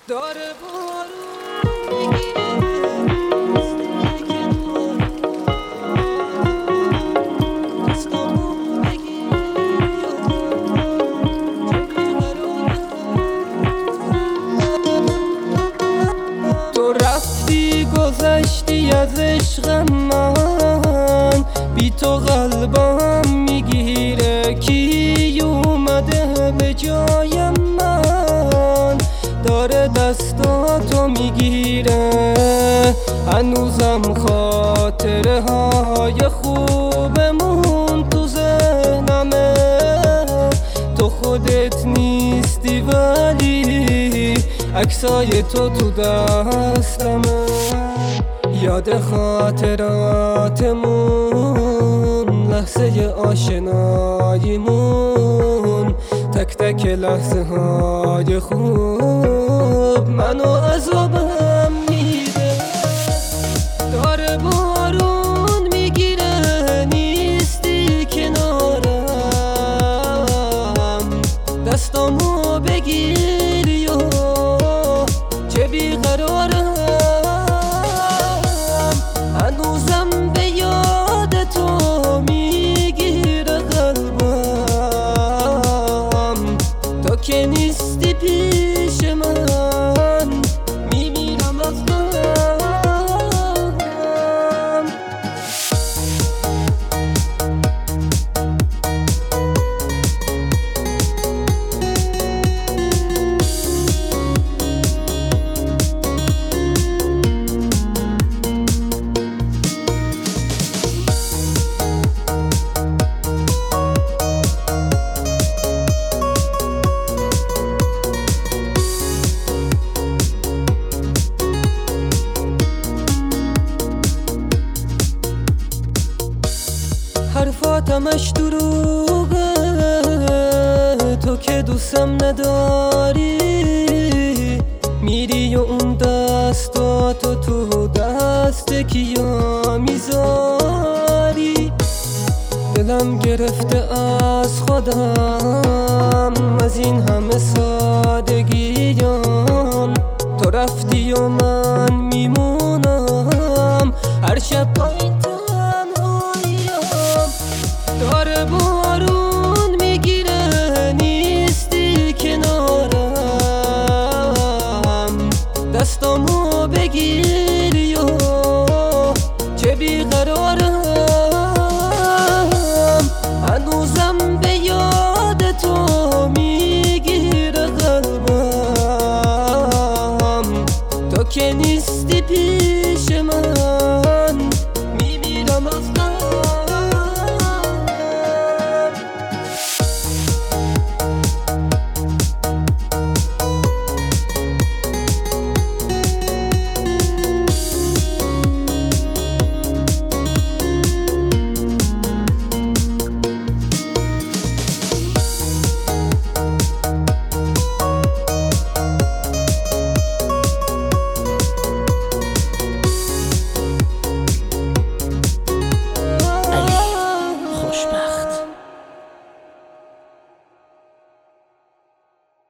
داره بارون میگیره دستامو بگیر تو رفتی گذشتی از عشق من، بی تو قلبم میگیره. کی اومده به جای من داره دستاتو میگیره. هنوزم خاطره های خوبمون تو ذهنمه. تو خودت نیستی ولی عکسای تو دستمه. یاد خاطراتمون، لحظه آشناییمون، تک تک لحظه های خوب منو عذابم میده. داره بارون میگیره نیستی کنارم، دستامو بگیر یا چه بیقرارم. هنوزم به یاد تو میگیره قلبم. تو که نیستی پیش من میمیرم از غم. حرفاتمش دروغه، تو که دوستم نداری. میری و اون دستاتو تو دست کیا میذاری. دلم گرفته از خودم از این همه سادگیام. تو رفتی و من میمونم هر شب پایین تنهاییام. داره بارون میگیره نیستی کنارم، دستامو بگیر